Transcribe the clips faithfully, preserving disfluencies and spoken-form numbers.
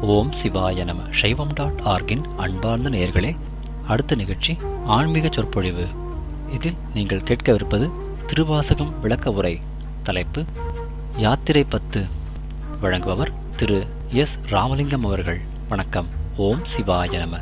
ஓம் சிவாய நம. சைவம் டாட் ஆர்கின் அன்பார்ந்த நேயர்களே, அடுத்த நிகழ்ச்சி ஆன்மீக சொற்பொழிவு. இதில் நீங்கள் கேட்கவிருப்பது திருவாசகம் விளக்க உரை. தலைப்பு யாத்திரை பத்து. வழங்குபவர் திரு எஸ் ராமலிங்கம் அவர்கள். வணக்கம். ஓம் சிவாய நம.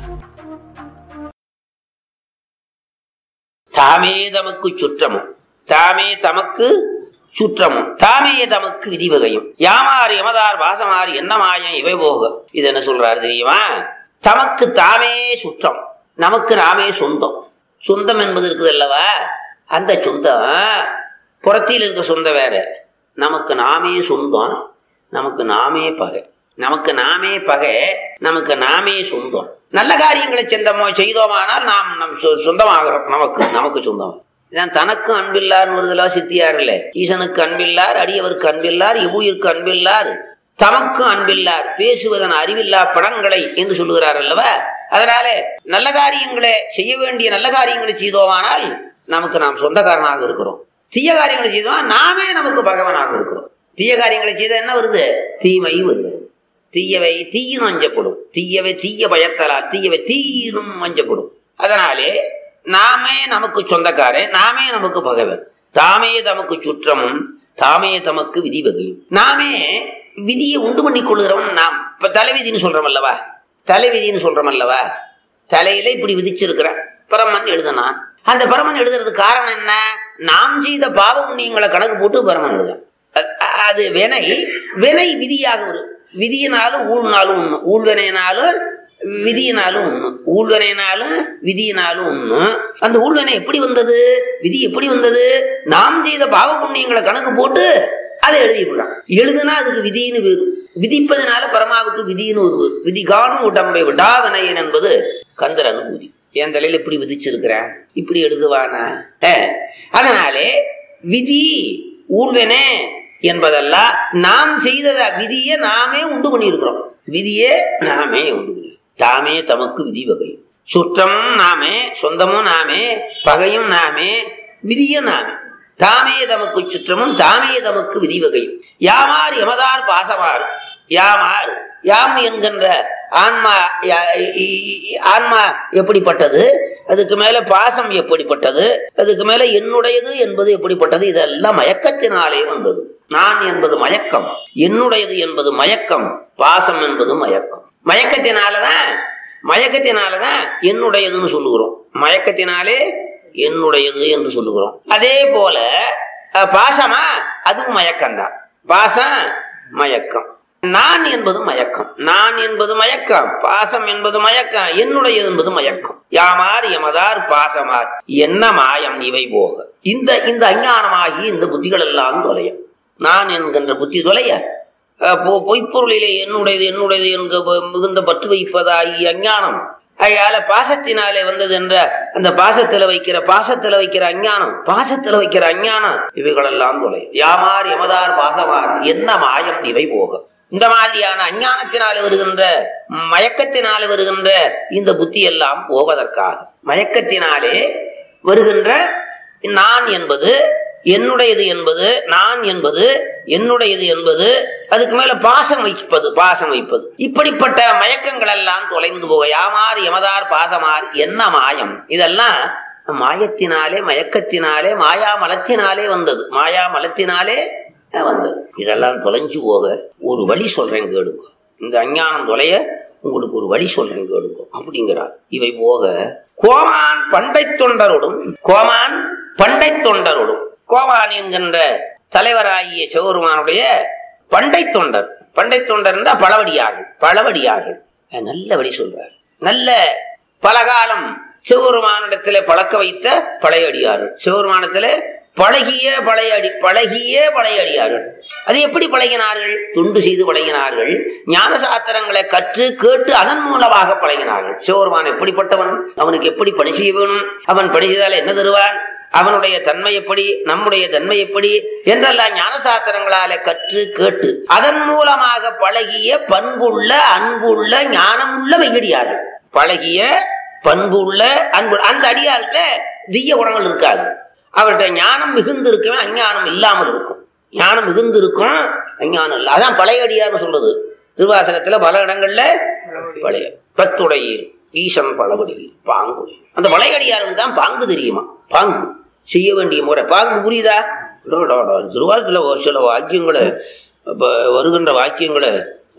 தாமே தமக்கு சுற்றமும் தாமே தமக்கு சுற்றமும் தாமே தமக்கு விதிவகையும் யாமாறு எமதார் வாசமாறு என்னமாயம் இவை போக. இது என்ன சொல்றாரு தெரியுமா? தமக்கு தாமே சுற்றம், நமக்கு நாமே சொந்தம். சொந்தம் என்பது இருக்குது அல்லவா, அந்த சொந்தம் புறத்தில் இருக்கிற சொந்தம் வேற. நமக்கு நாமே சொந்தம், நமக்கு நாமே பகை. நமக்கு நாமே பகை, நமக்கு நாமே சொந்தம். நல்ல காரியங்களை செந்தமோ செய்தோமானால் நாம் நம் சொந்தமாகிறோம். நமக்கு நமக்கு சொந்தம். இதான் தனக்கு அன்பில்லார் வருதலா சித்தியார் இல்ல. ஈசனுக்கு அன்பில்லார், அடியவருக்கு அன்பில்லார், இவ்வுயிருக்கு அன்பில்லார், தமக்கு அன்பில்லார், பேசுவதன் அறிவில்லா படங்களை என்று சொல்லுகிறார் அல்லவா. அதனால நல்ல காரியங்களை செய்ய வேண்டிய நல்ல காரியங்களை செய்தோமானால் நமக்கு நாம் சொந்தக்காரனாக இருக்கிறோம். தீய காரியங்களை செய்தோமா நாமே நமக்கு பகவனாக இருக்கிறோம். தீய காரியங்களை செய்த என்ன வருது? தீமை வருகிறது. தீயவை தீயினும் அஞ்சப்படும், தீயவை தீய பயத்தலால் தீயவை தீயினும் அஞ்சப்படும். அதனாலே நாமே நமக்கு சொந்தக்காரன், நாமே நமக்கு பகைவன். தாமே தமக்கு சுற்றமும் தாமே தமக்கு விதி வகையும். நாமே விதியை உண்டு பண்ணி கொள்கிறவன் நாம். இப்ப தலைவிதின்னு சொல்றோம் அல்லவா, தலைவிதின்னு சொல்றோம் அல்லவா. தலையில இப்படி விதிச்சிருக்கிறான் பரமன் எழுதுனான். அந்த பரமன் எழுதுறதுக்கு காரணம் என்ன? நாம் செய்த பாவ புண்ணியங்களை கணக்கு போட்டு பரமன் எழுதுறான். அது வினை. வினை விதியாக வரும். விதியினாலும் ஊழ்னாலும் ஒண்ணு, ஊழ்வினையினாலும் விதியினாலும் ஒண்ணு, ஊழ்வினையினாலும் விதியினாலும் ஒண்ணு. அந்த ஊழ்வினை எப்படி வந்தது, விதி எப்படி வந்தது? நாம் செய்த பாவ புண்ணியங்களை கணக்கு போட்டு அதை எழுதிவிடுறான். எழுதுனா அதுக்கு விதின்னு வேறு. விதிப்பதனால பரமாவுக்கு விதின்னு ஒரு வேறு. விதி காணும் உடம்பை விடாவினையன் என்பது கந்தர் அனுபூதி. என் தலையில இப்படி விதிச்சிருக்கிறேன், இப்படி எழுதுவானா? அதனாலே விதி ஊழ்வினை என்பதெல்லாம் நாம் செய்தத விதியை நாமே உண்டு பண்ணியிருக்கிறோம். விதியே நாமே உண்டு பண்ணி. தாமே தமக்கு விதி வகையும். சுற்றமும் நாமே, சொந்தமும் நாமே, பகையும் நாமே, விதியும் நாமே. தாமே தமக்கு சுற்றமும் தாமே தமக்கு விதி வகையும். யாமார் எமதார் பாசமார். யாமார் யாம் என்கின்ற ஆன்மா, ஆன்மா எப்படிப்பட்டது, அதுக்கு மேல பாசம் எப்படிப்பட்டது, அதுக்கு மேல என்னுடையது என்பது எப்படிப்பட்டது, இதெல்லாம் மயக்கத்தினாலே வந்தது. நான் என்பது மயக்கம், என்னுடையது என்பது மயக்கம், பாசம் என்பது மயக்கம். மயக்கத்தினாலதான் மயக்கத்தினாலதான் என்னுடையதுன்னு சொல்லுகிறோம். மயக்கத்தினாலே என்னுடையது என்று சொல்லுகிறோம். அதே போல பாசமா, அதுவும் மயக்கம்தான். பாசம் மயக்கம். நான் என்பது மயக்கம், நான் என்பது மயக்கம், பாசம் என்பது மயக்கம், என்னுடையது என்பது மயக்கம். யாமார் எமதார் பாசமார் என்ன மாயம் இவை போக. இந்த இந்த அஞ்ஞானமாகி இந்த புத்திகள் எல்லாம் தொலையும். நான் என்கின்ற புத்தி தொலைய பொய்ப்பொருளிலே என்னுடையது என்னுடையது என்க மிகுந்த பற்று வைப்பதாகி அஞ்ஞானம். அதனால பாசத்தினாலே வந்தது என்ற அந்த பாசத்துல வைக்கிற பாசத்துல வைக்கிற அஞ்ஞானம், பாசத்துல வைக்கிற அஞ்ஞானம் இவைகளெல்லாம் தொலையும். யாமார் எமதார் பாசமார் என்ன மாயம் இவை போக. இந்த மாதிரியான அஞ்ஞானத்தினாலே வருகின்ற, மயக்கத்தினாலே வருகின்ற இந்த புத்தி எல்லாம் போவதற்காக, மயக்கத்தினாலே வருகின்ற நான் என்பது என்னுடையது என்பது, நான் என்பது என்னுடையது என்பது, அதுக்கு மேல பாசம் வைப்பது, பாசம் வைப்பது, இப்படிப்பட்ட மயக்கங்கள் எல்லாம் தொலைந்து போக. யாமார் எமதார் பாசமார் என்ன மாயம். இதெல்லாம் மாயத்தினாலே, மயக்கத்தினாலே, மாயா மலத்தினாலே வந்தது, மாயா மலத்தினாலே வந்தது. இதெல்லாம் தொலைஞ்சு போக ஒரு வழி சொல்றேன் கேளுங்க. இந்த அஞ்ஞானம் தொலைய உங்களுக்கு ஒரு வழி சொல்றேன் கேளுங்க அப்படிங்கிறார். இவை போக கோமான் பண்டை தொண்டரோடும், கோமான் பண்டை தொண்டரோடும், கோமான் என்கின்ற தலைவராகிய சிவபெருமானுடைய பண்டை தொண்டர். பண்டை தொண்டர் என்றால் பழவடியார்கள், பழவடியார்கள். நல்ல வழி சொல்றார். நல்ல பலகாலம் சிவபெருமானிடத்திலே பழக்க வைத்த பழையடியார்கள், சிவபெருமானத்திலே பழகிய பழையடி பழகிய பழையடியார்கள். அது எப்படி பழகினார்கள்? தொண்டு செய்து பழகினார்கள். ஞான சாத்திரங்களை கற்று கேட்டு அதன் மூலமாக பழகினார்கள். சிவபெருமான் எப்படிப்பட்டவன், அவனுக்கு எப்படி பணி செய்ய வேணும், அவன் பணி செய்தால் என்ன தருவான், அவனுடைய தன்மை எப்படி, நம்முடைய தன்மை எப்படி என்றெல்லாம் ஞான சாத்திரங்களால கற்று கேட்டு அதன் மூலமாக பழகிய பண்புள்ள அன்புள்ள ஞானமுள்ள மெய்யடியார்கள். பழகிய பண்புள்ள அன்பு. அந்த அடியார்கிட்ட தீய குணங்கள் இருக்காது. அவர்கிட்ட ஞானம் மிகுந்து இருக்குமே, அஞ்ஞானம் இல்லாமல் இருக்கும். ஞானம் மிகுந்து இருக்கும், அஞ்ஞானம் இல்லை. அதான் பழைய அடியார்னு சொல்றது. திருவாசகத்துல பல இடங்கள்ல பழைய பத்துடையீர் ஈசன் பழவடியில் பாங்கு. அந்த வளையடியாருக்கு தான் பாங்கு தெரியுமா? பாங்கு செய்ய வேண்டிய முறை பாங்கு புரியுதா? திருவாசகத்துல ஒரு சில வாக்கியங்களை வருகின்ற வாக்கியங்களை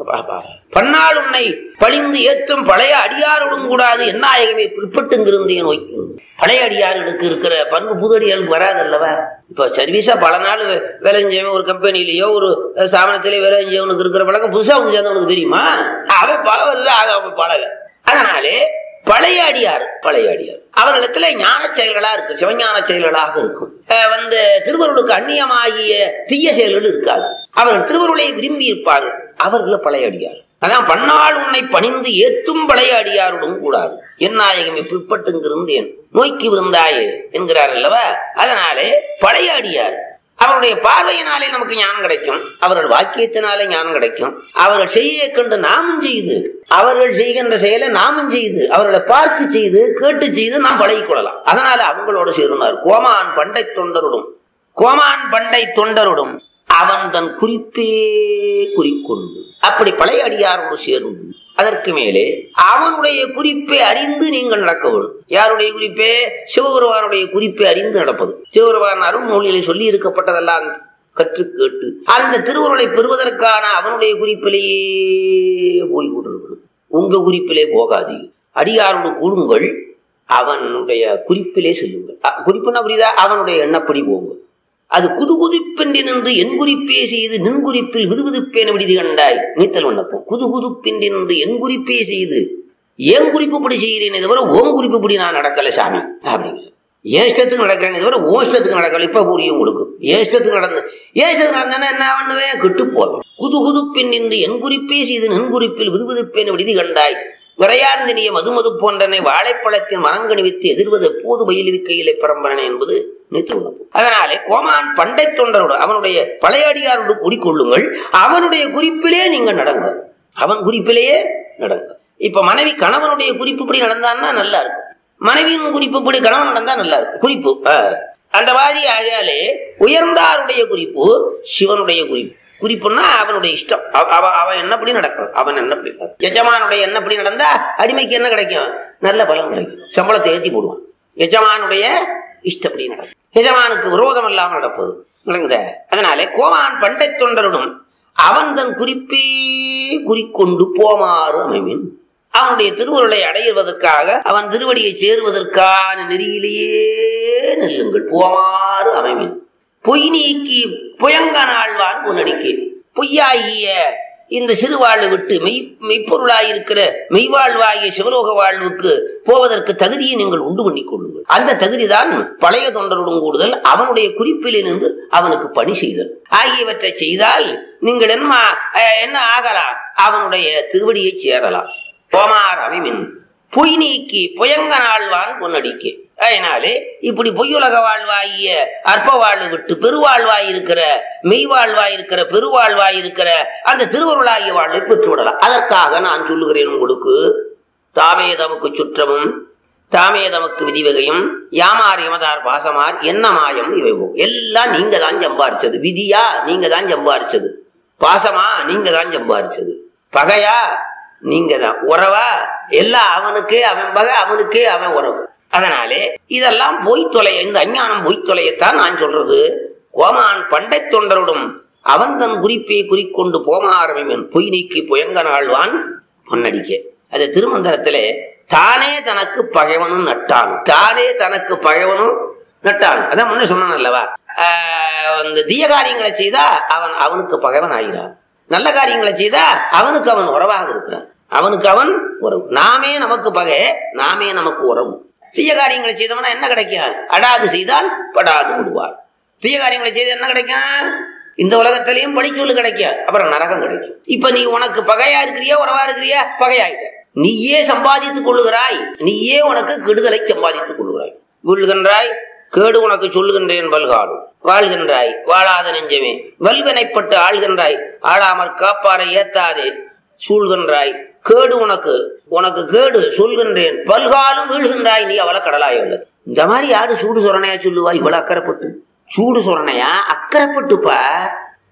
பன்னாள் உன்னை பழிந்து ஏற்றும் பழைய அடியாரோடும் கூடாது என்னாயகமே பிற்பட்டுங்கிருந்தேன் வைக்கும். பழைய அடியார்களுக்கு இருக்கிற பண்பு புது அடியாருக்கு வராது அல்லவா? இப்ப சர்வீஸா பல நாள் வேலை செஞ்சவன் ஒரு கம்பெனிலேயோ ஒரு ஸ்தாபனத்திலேயோ வேலை செஞ்சவனுக்கு இருக்கிற பழக்கம் புதுசா வந்து சேர்ந்தவனுக்கு தெரியுமா? அவன் பழவல்ல அவன் பழக. அதனாலே பழைய அடியார் பழைய அடியார் அவர்களிடத்துல ஞான செயல்களா இருக்கு, சிவஞான செயல்களாக இருக்கும். வந்து திருவருளுக்கு அந்நியமாகிய தீய செயல்கள் இருக்காது. அவர்கள் திருவருளை விரும்பி இருப்பார்கள். அவர்கள் பழைய அடியார். அதான் பன்னாள் உன்னை பணிந்து ஏத்தும் பழைய அடியாருடன் கூடாது என்னாயகமே பிற்பட்டுங்கிருந்தேன் நோய்க்கு விருந்தாயே என்கிறார் அல்லவா? அதனாலே பழைய அடியார் அவருடைய பார்வையினாலே நமக்கு ஞானம் கிடைக்கும், அவர்கள் வாக்கியத்தினாலே ஞானம் கிடைக்கும். அவர்கள் செய்ய கண்டு நாமும் செய்து, அவர்கள் செய்கின்ற செயலை நாமும் செய்து, அவர்களை பார்த்து செய்து கேட்டு செய்து நாம் பழகிக் கொள்ளலாம். அதனால அவங்களோட சேருனார். கோமான் பண்டை தொண்டருடும் கோமான் பண்டை தொண்டருடும் அவன் தன் குறிப்பே குறிக்கொண்டு. அப்படி பழைய அடியாரோடு சேர்ந்து அதற்கு மேலே அவனுடைய குறிப்பை அறிந்து நீங்கள் நடக்க வேண்டும். யாருடைய குறிப்பே? சிவபெருமானுடைய குறிப்பை அறிந்து நடப்பது. சிவபெருமான் அருள் நூலிலே சொல்லி இருக்கப்பட்டதெல்லாம் கற்று கேட்டு அந்த திருவுருளை பெறுவதற்கான அவனுடைய குறிப்பிலேயே போய் கொண்டிருக்கணும். உங்க குறிப்பிலே போகாது. அடியாரோடு கூடுங்கள், அவனுடைய குறிப்பிலே செல்லுங்கள். குறிப்புன்னா புரியுதா? அவனுடைய எண்ணப்படி போங்க. அது குது குதிப்பின்றி நின்று என் குறிப்பே செய்து நின் குறிப்பில் விதுவிதுப்பேன விடுதி கண்டாய் நீத்தல் விண்ணப்பம். குது குதிப்பின்றி நின்று என் குறிப்பே செய்து ஏன் குறிப்புப்படி செய்கிறேன் தவிர ஓன் குறிப்புப்படி நான் நடக்கல சாமி அப்படிங்கிற. ஏன் இஷ்டத்துக்கு நடக்கிறேன் தவிர ஓ இஷ்டத்துக்கு நடக்கல. இப்ப புரியும் உங்களுக்கு. ஏன் இஷ்டத்துக்கு நடந்து ஏன் இஷ்டத்துக்கு நடந்தானே என்ன பண்ணுவேன்? கெட்டு போவேன். குது குதுப்பின் நின்று என் குறிப்பே செய்து நின் குறிப்பில் விதுவிதுப்பேன விடுதி கண்டாய் விரையார்ந்தினிய மது மது போன்றனை வாழைப்பழத்தின் மனங்கணிவித்து எதிர்வது எப்போது பயிலுவிக்கையிலே பரம்பரனை என்பது நீத்து உணவு. அதனாலே கோமான் பண்டை தொண்டரோடு அவனுடைய பழைய அடியாரோடு கூடிக்கொள்ளுங்கள், அவனுடைய குறிப்பிலே நீங்கள் நடங்க, அவன் குறிப்பிலேயே நடங்க. இப்ப மனைவி கணவனுடைய குறிப்புப்படி நடந்தான்னா நல்லா இருக்கும், மனைவியின் குறிப்புப்படி கணவன் நடந்தா நல்லா இருக்கும். குறிப்பு அந்த மாதிரி ஆகையாலே உயர்ந்தாருடைய குறிப்பு சிவனுடைய குறிப்பு. குறிப்புன்னா அவனுடைய இஷ்டம், அவன் என்னப்படி நடக்கணும், அவன் என்னப்படி. எஜமானுடைய என்னப்படி நடந்தா அடிமைக்கு என்ன கிடைக்கும்? நல்ல பலன் கிடைக்கும், சம்பளத்தை ஏற்றி போடுவான். எஜமானுடைய இஷ்டப்படி நடக்கும், எஜமானுக்கு விரோதம் இல்லாமல் நடப்பது விளங்குத. அதனாலே கோமான் பண்டை தொண்டருடன் அவன் தன் குறிப்பே குறிக்கொண்டு போமாறு அமைவின். அவனுடைய திருவுருளை அடைவதற்காக அவன் திருவடியை சேருவதற்கான நெறியிலேயே நெல்லுங்கள். போமாறு அமைவின். பொய் நீக்கி புயங்கனாழ்வான் பொன்னடிக்கு. பொய்யாகிய இந்த சிறுவாழ்வு விட்டு மெய் மெய்ப்பொருளாயிருக்கிற மெய்வாழ்வாகிய சிவலோக வாழ்வுக்கு போவதற்கு தகுதியை நீங்கள் உண்டு பண்ணிக் கொள்ளுங்கள். அந்த தகுதிதான் பழைய தொண்டருடன் கூடுதல், அவனுடைய குறிப்பிலே நின்று அவனுக்கு பணி செய்தல் ஆகியவற்றை செய்தால் நீங்கள் என்ன என்ன ஆகலாம்? அவனுடைய திருவடியை சேரலாம். போமார் அவிமின் பொய் நீக்கி புயங்கனாழ்வான் பொன்னடிக்கு. அதனாலே இப்படி பொய்யுலக வாழ்வாகிய அற்ப வாழ்வு விட்டு பெருவாழ்வாயிருக்கிற மெய்வாழ்வாயிருக்கிற பெருவாழ்வாயிருக்கிற அந்த திருவருளாகிய வாழ்வை பெற்று விடலாம். அதற்காக நான் சொல்லுகிறேன் உங்களுக்கு, தாமே தமக்கு சுற்றமும் தாமே தமக்கு விதிவகையும் யாமார் யமதார் பாசமார் என்ன மாயம் இவை எல்லாம் நீங்க தான் சம்பாரிச்சது. விதியா நீங்க தான் சம்பாரிச்சது, பாசமா நீங்க தான் சம்பாரிச்சது, பகையா நீங்க தான், உறவா எல்லாம் அவனுக்கே அவன் பகை, அவனுக்கே அவன் உறவு. அதனாலே இதெல்லாம் பொய்த்தொலைய, இந்த அஞ்ஞானம் பொய்த்தொலையத்தான் நான் சொல்றது. கோமான் பண்டை தொண்டருடன் அவன் தன் குறிப்பை குறிக்கொண்டு போமாரமின் பொய் நீக்கி புயங்கனாழ்வான் பொன்னடிக்க. அது திருமந்திரத்திலே தானே தனக்கு பகைவனும் நட்டான், தானே தனக்கு பகைவனும் நட்டான். அதான் முன்ன சொன்னான் அல்லவா? இந்த தீய காரியங்களை செய்தா அவன் அவனுக்கு பகைவன் ஆகிறான், நல்ல காரியங்களை செய்தா அவனுக்கு அவன் உறவாக இருக்கிறான், அவனுக்கு அவன் உறவு. நாமே நமக்கு பகை, நாமே நமக்கு உறவு. தீய காரியங்களை செய்தவனா என்ன கிடைக்கும்? அடாது செய்தால் படாது விடுவார். தீய காரியங்களை செய்த என்ன கிடைக்கும்? இந்த உலகத்திலையும் பழிச்சொல்லு கிடைக்கும், அப்புறம் நரகம் கிடைக்கும். இப்ப நீ உனக்கு பகையா இருக்கிறியா உறவா இருக்கிறியா? பகையாயிட்ட. நீயே சம்பாதித்துக் கொள்ளுகிறாய், நீயே உனக்கு கெடுதலை சம்பாதித்துக் கொள்ளுகிறாய். கொள்ளுகின்றாய், கேடு உனக்கு சொல்லுகின்றேன் பல்காலும் வாழ்கின்றாய், வாழாத நெஞ்சமே வல்வினைப்பட்டு ஆள்கின்றாய், ஆளாமற் காப்பாரை ஏத்தாதே சூழ்கின்றாய், கேடு உனக்கு உனக்கு கேடு சொல்கின்றேன் பல்காலும் வீழ்கின்றாய், நீ அவளை கடலாய் உள்ளது. இந்த மாதிரி யாரு சூடு சொரணையா சொல்லுவா? இவ்வளவு அக்கறைப்பட்டு சூடு சொரணையா அக்கறைப்பட்டுப்பா.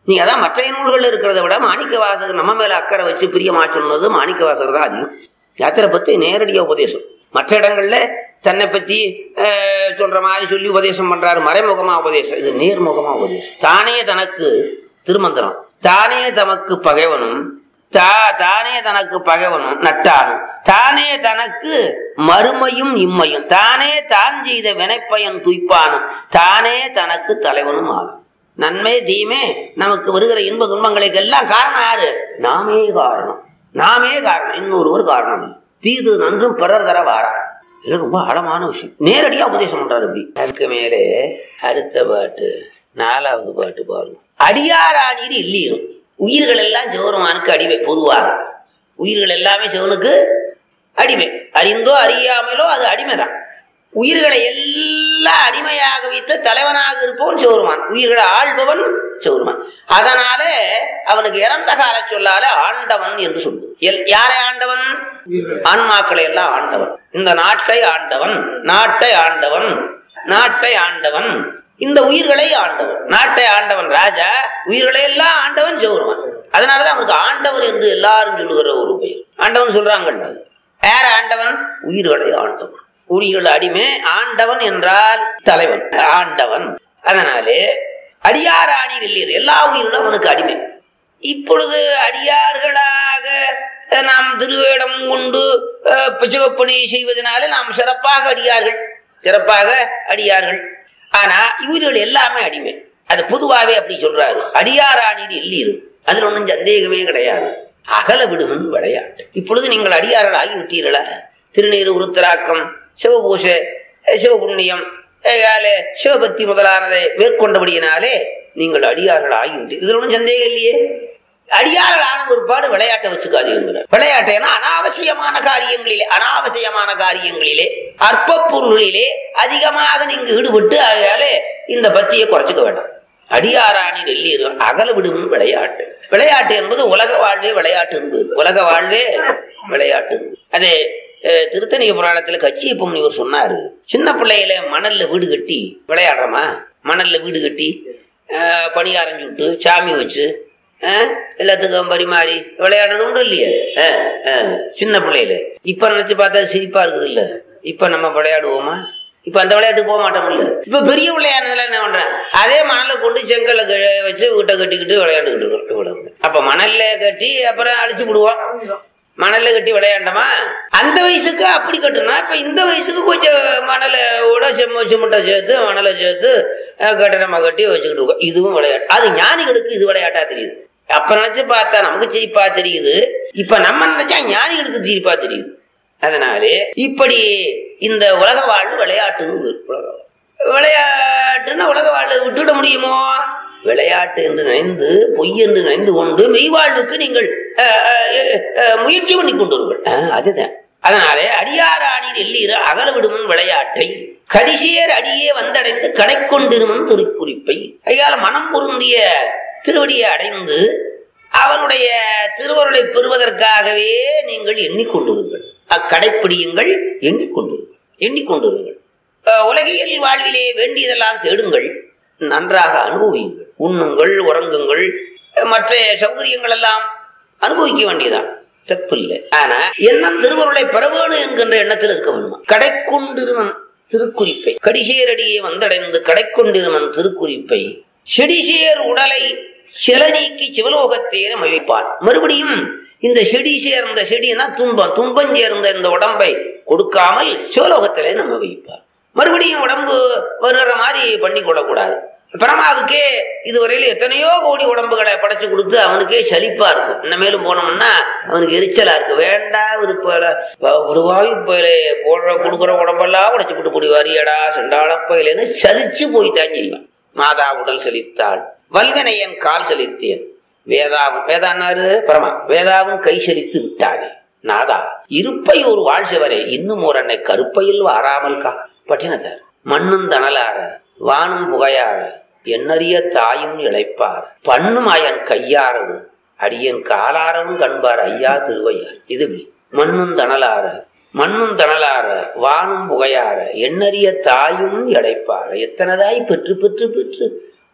நீங்க அதான் மற்ற நூல்கள் இருக்கிறத விட மாணிக்க வாசகர் நம்ம மேல அக்கறை வச்சு பிரியமா சொன்னது மாணிக்க வாசகர் தான் அதிகம். யாத்திரை பத்தி நேரடியா உபதேசம். மற்ற இடங்கள்ல தன்னை பத்தி சொல்ற மாதிரி சொல்லி உபதேசம் பண்றாரு, மறைமுகமா உபதேசம். இது நேர்முகமா உபதேசம். தானே தனக்கு திருமந்திரம், தானே தமக்கு பகைவனும் தா தானே தனக்கு பகைவனும் நட்டானும், தானே தனக்கு மறுமையும் இம்மையும், தானே தான் செய்த வினைப்பயன் துய்ப்பானும், தானே தனக்கு தலைவனும் ஆகும். நன்மை தீமை நமக்கு வருகிற இன்ப துன்பங்களுக்கு எல்லாம் காரணம் யாரு? நாமே காரணம். நாமே காரணம், இன்னொருவர் காரணம். தீது நன்றும் பிறர் தர வாரா. இது ரொம்ப ஆழமான விஷயம். நேரடியா உபதேசம் பண்றாரு. இப்படி அதுக்கு மேலே அடுத்த பாட்டு, நாலாவது பாட்டு பாருங்க. அடியாரானீர் இல்லீரும். உயிர்கள் எல்லாம் சிவருமானுக்கு அடிமை. பொதுவாக உயிர்கள் எல்லாமே சிவனுக்கு அடிமை. அறிந்தோ அறியாமலோ அது அடிமைதான். உயிர்களை எல்லாம் அடிமையாக வைத்த தலைவனாக இருப்பவன் சிவருமான். உயிர்களை ஆள்பவன் சிவருமான். அதனால அவனுக்கு இறந்த கால சொல்லால ஆண்டவன் என்று சொல்லுவது. யாரை ஆண்டவன்? ஆன்மாக்களை எல்லாம் ஆண்டவன். இந்த நாட்டை ஆண்டவன், நாட்டை ஆண்டவன், நாட்டை ஆண்டவன், இந்த உயிர்களை ஆண்டவன். நாட்டை ஆண்டவன் ராஜா, உயிர்களை எல்லாம் ஆண்டவன் சிவருமான். அதனாலதான் அவனுக்கு ஆண்டவன் என்று எல்லாரும் சொல்லுகிற ஒரு பெயர். ஆண்டவன் சொல்றாங்க. யார ஆண்டவன்? உயிர்களை ஆண்டவன். உயிர்கள் அடிமை. ஆண்டவன் என்றால் தலைவன், ஆண்டவன். அதனாலே அடியாரானீர் இல்லீர். எல்லா உயிர்களும் அவனுக்கு அடிமை. இப்பொழுது அடியார்களாக நாம் திருவேடம் கொண்டு சிவப்பணி செய்வதனால நாம் சிறப்பாக அடியார்கள், சிறப்பாக அடியார்கள். ஆனா இவர்கள் எல்லாமே அடிமை. அது பொதுவாகவே அப்படி சொல்றாரு. அடியாரானீர் இல்லீர், அதுல ஒன்றும் சந்தேகமே கிடையாது. அகல விடுவன் விளையாட்டு. இப்பொழுது நீங்கள் அடியார்கள் ஆகிவிட்டீர்களா? திருநீர் உருத்தராக்கம், சிவபூஷை, சிவபுண்ணியம், சிவபக்தி முதலானதை மேற்கொண்டபடியினாலே நீங்கள் அடியார்கள் ஆகிவிட்டு. இதுல ஒன்றும் சந்தேகம் இல்லையே. அடியார்கள் ஆன ஒரு பாடு விளையாட்டை வச்சுக்காதீங்க. விளையாட்டுனா அனாவசியமான காரியங்களிலே, அனாவசியமான காரியங்களிலே, அற்ப பொருள்களிலே அதிகமாக நீங்க ஈடுபட்டு அதனாலே இந்த பக்தியை குறைச்சிக்க வேண்டாம். அடியாரானீர் இல்லீர், அகல விடும் விளையாட்டு. விளையாட்டு என்பது உலக வாழ்வே விளையாட்டு என்பது. உலக வாழ்வே விளையாட்டு. அது திருத்தணிக புராணத்துல கச்சியப்ப முனிவர் சொன்னாரு. சின்ன பிள்ளையில மணல்ல வீடு கட்டி விளையாடுறோமா? மணல்ல வீடு கட்டி பனி அரைஞ்சு விட்டு சாமி வச்சு எல்லாத்துக்கும் பரிமாறி விளையாடுறது உண்டு இல்லையே சின்ன பிள்ளையில. இப்ப நினைச்சு பார்த்தா சிரிப்பா இருக்குது இல்ல. இப்ப நம்ம விளையாடுவோமா? இப்ப அந்த விளையாட்டுக்கு போக மாட்டோம்ல. இப்ப பெரிய விளையாடுறதுல என்ன பண்றேன்? அதே மணலை கொண்டு செங்கல்ல வச்சு வீட்டை கட்டிக்கிட்டு விளையாண்டுக்கிட்டு இருக்கோம். அப்ப மணல்ல கட்டி அப்புறம் அடிச்சு விடுவோம். மணல்ல கட்டி விளையாண்டமா அந்த வயசுக்கு அப்படி கட்டுனா, இப்ப இந்த வயசுக்கு கொஞ்சம் மணலோட செம்ம சிமுட்டை சேர்த்து மணலை சேர்த்து கட்டணமா கட்டி வச்சுக்கிட்டு இருக்கோம். இதுவும் விளையாட்டு. அது ஞானிகளுக்கு இது விளையாட்டா தெரியுது. அப்ப நினைச்சு பார்த்தா நமக்கு சிரிப்பா தெரியுது. இப்ப நம்ம நினைச்சா ஞானிகளுக்கு சிரிப்பா தெரியுது. அதனாலே இப்படி இந்த உலக வாழ்வு விளையாட்டுன்னு விளையாட்டுன்னா உலக வாழ்வு விட்டுவிட முடியுமோ? விளையாட்டு என்று நினைந்து பொய் என்று நினைந்து கொண்டு மெய்வாழ்வுக்கு நீங்கள் முயற்சி பண்ணி கொண்டு அதுதான். அதனாலே அடியாரானீர் எல்லீர் அகல விடுமன் விளையாட்டை கடிசியர் அடியே வந்தடைந்து கடை கொண்டிருமன் திருக்குறிப்பை. ஐயால மனம் பொருந்திய திருவடியை அடைந்து அவனுடைய திருவருளை பெறுவதற்காகவே நீங்கள் எண்ணிக்கொண்டிருங்கள். அக்கடைப்பிடியுங்கள், எண்ணிக்கொண்டிருங்கள், எண்ணிக்கொண்டிருங்கள். உலகியல் வாழ்விலே வேண்டியதெல்லாம் தேடுங்கள், நன்றாக அனுபவியுங்கள். உண்ணுங்கள், உறங்குங்கள், மற்ற சௌகரியங்கள் எல்லாம் அனுபவிக்க வேண்டியதான், தப்பில்லை. ஆனா எண்ணம் திருவருளை பெற வேணும் என்கின்ற எண்ணத்தில் இருக்க வேண்டுமா? கடை கொண்டிருமன் திருக்குறிப்பை கடிசேரடியை வந்தடைந்து கடை கொண்டிருமன் திருக்குறிப்பை செடிசேர் உடலை சில நீக்கி சிவலோகத்தேன மகிழ்ப்பான். மறுபடியும் இந்த செடி சேர்ந்த செடினா துன்பம், துன்பம் சேர்ந்த இந்த உடம்பை கொடுக்காமல் சிவலோகத்திலே நம்ம வைப்பார். மறுபடியும் உடம்பு வருகிற மாதிரி பண்ணி கொள்ளக்கூடாது. பிரமாவுக்கே இதுவரையில எத்தனையோ கோடி உடம்புகளை படைச்சு கொடுத்து அவனுக்கே சலிப்பா இருக்கும். இன்னமேலும் போனோம்னா அவனுக்கு எரிச்சலா இருக்கு. வேண்டா விருப்பல ஒரு வாயு பயில போடுற கொடுக்குற உடம்பெல்லாம் உடைச்சு விட்டு போடி வரியடா செண்டாள பயிலன்னு சலிச்சு போய் தான் செய்வான். மாதா உடல் செலித்தாள், வல்வினையன் கால் செலுத்தியன். வேதாவும் வேதான்னாரு பரமா வேதாவும் கை செலுத்து விட்டானே நாதா இருப்பை ஒரு வாழ்சவரே இன்னும் ஒரு அன்னை கருப்பையில் வாராமல் கா பட்டினத்தார். மண்ணும் தணலார வானும் புகையார என்னறிய தாயும் இழைப்பார் பண்ணும் அயன் கையாரவும் அடியன் காலாரவும் கண்பார் ஐயா திருவையார். இது மண்ணும் தணலார மண்ணும் தணலார வானும் புகையார எண்ணறிய தாயும் இழைப்பார. எத்தனைதாய் பெற்று பெற்று பெற்று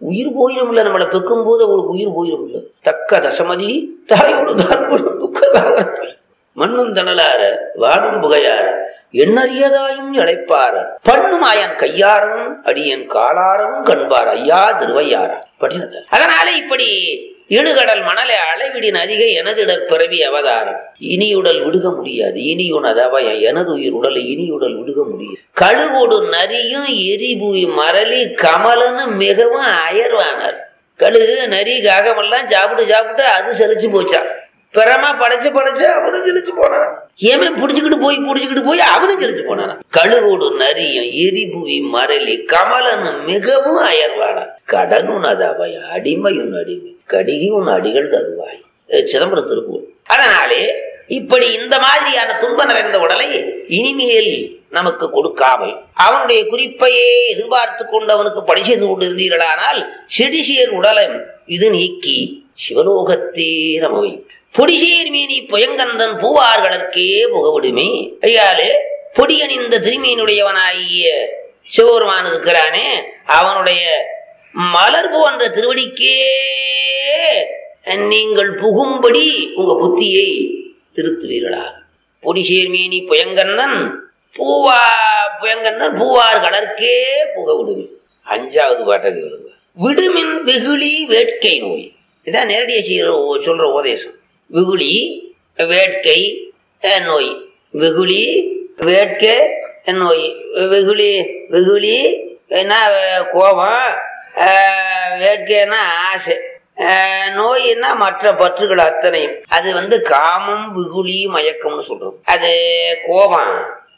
உயிர் போயிடும் இல்ல, நம்மளை பெக்கும் போது அவளுக்கு உயிர் போயிடும் இல்ல. தக்க தசமதி தாயோடு தான் துக்கதாக மண்ணும் தணலார வாடும் புகையார எண்ணறியதாயும் இழைப்பார பண்ணுமாயன் கையாரவும் அடியன் காலாரவும் கண்பார் ஐயா திருவையாரா பட்டினத. அதனால இப்படி இழுகடல் மணலை அளவிடின் அதிக எனதிடற் பிறவி அவதாரம். இனியுடல் விடுக முடியாது, இனியுனதவய எனது உயிர் உடலை இனியுடல் விடுக முடியாது. கழுகோடு நரியும் எரிபுவி மரளி கமலன்னு மிகவும் அயர்வானார். கழுகு நரி காகமெல்லாம் சாப்பிட்டு சாப்பிட்டு அது செழிச்சு போச்சான். பிறமா படைச்சு படைச்சு அவனும் செழிச்சு போனான். ஏன் புடிச்சுக்கிட்டு போய் புடிச்சுக்கிட்டு போய் அவனும் செழிச்சு போனான். கழுகோடு நரியும் எரிபுவி மரளி கமலன்னு மிகவும் அயர்வானார். கடனும் அதவய அடிமையும் அடிமை கடியும் அடிகள் தருவாய். சிதம்பரம் திருப்பூர். அதனாலே இப்படி இந்த மாதிரியான துன்ப நிறைந்த உடலை இனிமேல் நமக்கு கொடுக்காமல் அவனுடைய குறிப்பையே எதிர்பார்த்து கொண்டு அவனுக்கு பணி செய்து கொண்டிருந்தீர்களானால் செடிசேர் உடலை இது நீக்கி சிவலோகத்தே நமவை பொடிசேர் மீனி புயங்கந்தன் பூவார்களற்கே புகவிடுமே. ஐயாலே பொடியணிந்த திருமீனுடையவனாகிய சிவபெருமான் இருக்கிறானே, அவனுடைய மலர் போன்ற திருவடிக்கே நீங்கள் புகும்படி உங்க புத்தியை திருத்துவீர்களா. பொடிசேர்மேனி புயங்கந்தன் பூவா புயங்கந்தன் பூவார் கலர்க்கே புக விடுமே. அஞ்சாவது பாட்டை கேளுங்க. விடுமின் வெகுளி வேட்கை நோய். இதான் நேரடியாக செய்யற சொல்ற உபதேசம். வெகுளி வேட்கை நோய். வெகுளி வேட்கை நோய். வெகுளி வெகுளி என்ன கோபம், வேட்கைன்னா ஆசை, நோயின்னா மற்ற பற்றுகள் அத்தனையும். அது வந்து காமம் வெகுளி மயக்கம்னு சொல்றது. அது கோபம்,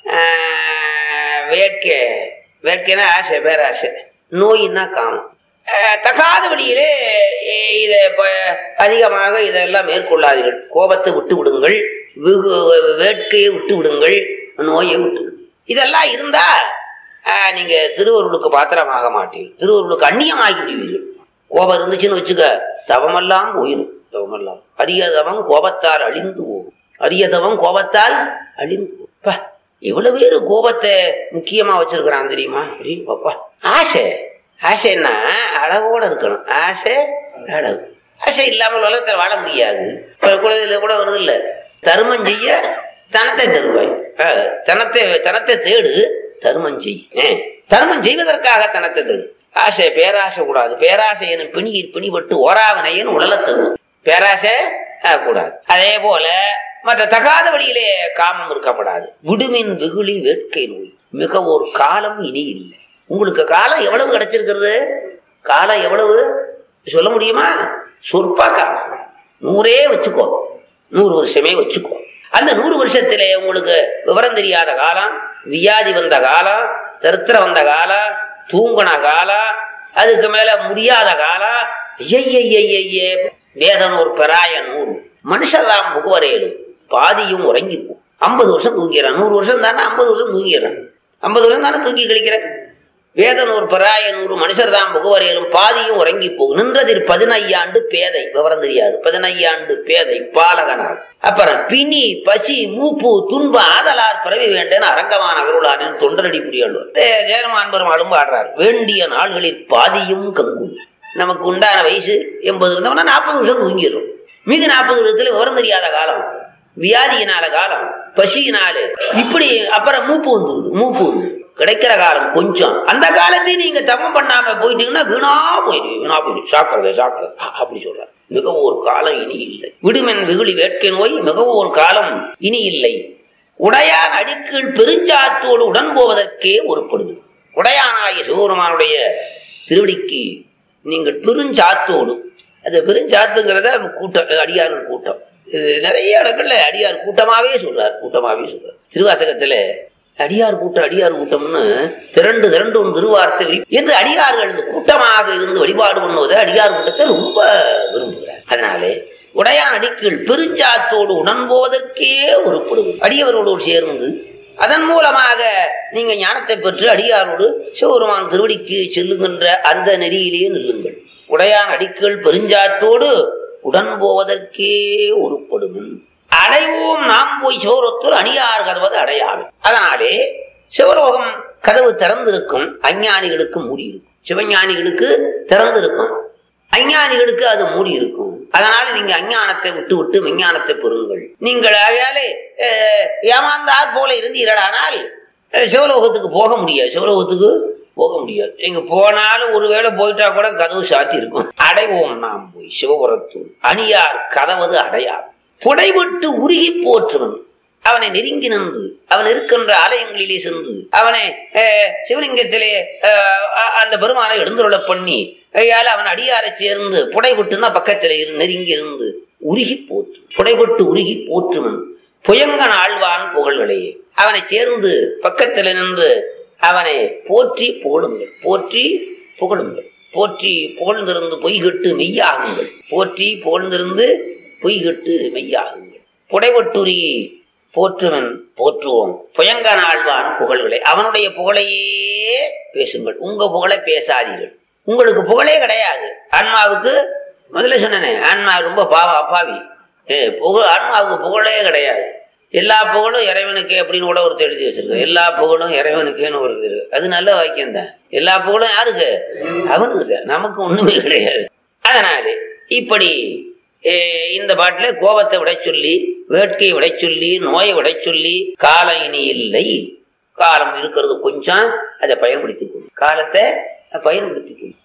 வேட்கை வேட்கைன்னா ஆசை பேராசை, நோயின்னா காமம். தகாத வழியிலே இதை அதிகமாக இதெல்லாம் மேற்கொள்ளாதீர்கள். கோபத்தை விட்டு விடுங்கள், வேட்கையை விட்டு விடுங்கள், நோயை விட்டு விடுங்கள். இதெல்லாம் இருந்தா நீங்க திருவருளுக்கு பாத்திரமாக மாட்டீர்கள், திருவருளுக்கு அந்நியமாகி விடுவீர்கள். கோபம் இருந்துச்சுன்னு வச்சுக்க, தவமெல்லாம் போயிடும். தவமெல்லாம் அரியதவன் கோபத்தால் அழிந்து போகும். அரியதவன் கோபத்தால் அழிந்து போகும். எவ்வளவு பேரு கோபத்தை முக்கியமா வச்சிருக்கிறான் தெரியுமா? பாப்பா ஆசை. ஆசைன்னா அழகோட இருக்கணும். ஆசை அழகு. ஆசை இல்லாமல் உலகத்தில் வாழ முடியாது. குழந்தையில கூட வருது இல்ல, தருமம் செய்ய தனத்தை தருவாய். தனத்தை தனத்தை தேடு, தருமம் செய்ய. தருமம் செய்வதற்காக தனத்தை தேடு. ஆசை பேராசை கூடாது. பேராசை எனும் பிணியில் பிணிபட்டு ஓராவனையன் உழலத்தது. பேராசை கூடாது. அதே போல மற்ற தகாத வழியிலே காமம் இருக்கப்படாது. விடுமின் வெகுளி வேட்கை நோய். மிக ஒரு காலம் இனி இல்லை. உங்களுக்கு காலம் எவ்வளவு கிடைச்சிருக்கிறது? காலம் எவ்வளவு சொல்ல முடியுமா? சொற்பா காலம். நூறே வச்சுக்கோ, நூறு வருஷமே வச்சுக்கோ. அந்த நூறு வருஷத்திலே உங்களுக்கு விவரம் தெரியாத காலம், வியாதி வந்த காலம், தரித்திரம் வந்த காலம், தூங்கின காலம், அதுக்கு மேல முடியாத காலம். ஐயே வேதனூர் பெறாய நூறு மனுஷெல்லாம் புகுவரையிலும் பாதியும் உறங்கிருக்கும். ஐம்பது வருஷம் தூங்கிறான். நூறு வருஷம் தானே, ஐம்பது வருஷம் தூங்கிறான். ஐம்பது வருஷம் தானே தூங்கி கழிக்கிறேன். வேதனூர் பெறாய நூறு மனுஷர் தான் புகுவரையிலும் பாதியும் உறங்கி போகும். நின்றதில் பதினையாண்டு பேதை, விவரம் தெரியாது, பதினையாண்டு பேதை பாலகனாக. அப்புறம் பிணி பசி மூப்பு துன்ப ஆதலார் பிறவி வேண்டேன்னு அரங்கமான அகருளானின் தொண்டரடி புரியாடுவார். ஜெயரமான் பெருமாளும் பாடுறார். வேண்டிய நாள்களில் பாதியும் கங்கு. நமக்கு உண்டான வயசு எண்பது இருந்தவனா நாற்பது வருஷம் தூங்கிடும். மீதி நாற்பது வருஷத்துல விவரம் தெரியாத காலம், வியாதியினால காலம், பசியினால இப்படி. அப்புறம் மூப்பு வந்துருது. மூப்பு வந்து கிடைக்கிற காலம் கொஞ்சம். அந்த காலத்தையும் நீங்க தவம் பண்ணாம போயிட்டீங்கன்னா வீணா போயிடுவீங்க. வீணா போயிடு. சாக்கிறதே சாக்கிறது அப்படி சொல்றாரு. மிக ஒரு காலம் இனி இல்லை. விடுமென் வெகுளி வேட்கை நோய். மிக ஒரு காலம் இனி இல்லை. உடையான் அடிக்கீழ் பெருஞ்சாத்தோடு உடன் போவதற்கே ஒருப்படுது. உடையானாய சிவபெருமானுடைய திருவடிக்கு நீங்கள் பெருஞ்சாத்தோடு, அது பெருஞ்சாத்துங்கிறத கூட்டம், அடியார்கள் கூட்டம். நிறைய இடங்கள்ல அடியார் கூட்டமாவே சொல்றார். கூட்டமாவே சொல்றார். திருவாசகத்துல அடியார் கூட்டம் அடியார் கூட்டம்னு திரண்டு திரண்டு ஒரு திருவார்த்தை என்று அடியார்கள் கூட்டமாக இருந்து வழிபாடு பண்ணுவதை அடியார் கூட்டத்தை ரொம்ப விரும்புகிறார். அதனாலே உடையான் அடிக்கீழ் பெருஞ்சாத்தோடு உடன் போவதற்கே ஒருப்படுது. அடியவர்களோடு சேர்ந்து அதன் மூலமாக நீங்க ஞானத்தை பெற்று அடியாரோடு சிவபெருமான் திருவடிக்கு செல்லுகின்ற அந்த நெறியிலேயே நில்லுங்கள். உடையான் அடிக்கீழ் பெருஞ்சாத்தோடு உடன் போவதற்கே ஒருப்படுது. அடைவோம் நாம் போய் சிவலோகத்தில் அணியார் கதவது அடையாது. அதனாலே சிவலோகம் கதவு திறந்திருக்கும், அஞ்ஞானிகளுக்கு மூடியிருக்கும். சிவஞானிகளுக்கு திறந்து இருக்கும், அஞ்ஞானிகளுக்கு அது மூடி இருக்கும். அதனால நீங்க அஞ்ஞானத்தை விட்டு விட்டு விஞ்ஞானத்தை பெறுங்கள். நீங்கள் ஆகையாலே ஏமாந்தாற் போல இருந்தீர்களானால் சிவலோகத்துக்கு போக முடியாது. சிவலோகத்துக்கு போக முடியாது. எங்க போனாலும் ஒருவேளை போயிட்டா கூட கதவு சாத்தி இருக்கும். அடைவோம் நாம் போய் சிவபுரத்தூர் அணியார் கதவது அடையார் புடைவிட்டு உருகி போற்றுவன் அவனை நெருங்கி நின்று அவன் இருக்கின்ற ஆலயங்களிலே சென்று அவனை சிவலிங்கத்திலே அந்த பெருமானை எழுந்துருள பண்ணி கையால் அவன் அடியாரை சேர்ந்து புடைவிட்டுன்னா பக்கத்திலே நெருங்கி இருந்து உருகி போற்று புடைவிட்டு உருகி போற்றுவன் புயங்கன் ஆழ்வான் புகழ்களையே அவனை சேர்ந்து பக்கத்தில் நின்று அவனை போற்றி புகழுங்கள். போற்றி புகழுங்கள். போற்றி புகழ்ந்திருந்து பொய்கட்டு மெய்யாகுங்கள். போற்றி புகழ்ந்திருந்து பொய்கட்டு மெய்யாகுங்கள். புடைவட்டுரி போற்றுவன் போற்றுவோம் புயங்கன் ஆழ்வான் புகழ்களை அவனுடைய புகழையே பேசுங்கள். உங்க புகழை பேசாதீர்கள். உங்களுக்கு புகழே கிடையாது. ஆன்மாவுக்கு முதல்ல சொன்னேனே, ஆன்மா ரொம்ப பாவா அப்பாவி. ஏ புகழ் ஆன்மாவுக்கு புகழே கிடையாது. எல்லா புகழும் இறைவனுக்கே அப்படின்னு கூட ஒருத்தர் எழுதி வச்சிருக்க. எல்லா புகழும் இறைவனுக்கேன்னு ஒரு அது நல்ல வாக்கியம் தான். எல்லா புகழும் யாருக்கு? அவனுக்கு தான். நமக்கு ஒண்ணுமே கிடையாது. அதனால இப்படி இந்த பாட்டுல கோபத்தை விட சொல்லி, வேட்கையை விட சொல்லி, நோயை விட சொல்லி, காலம் இனி இல்லை, காலம் இருக்கிறது கொஞ்சம், அதை பயன்படுத்திக்கணும். காலத்தை பயன்படுத்திக்கணும்.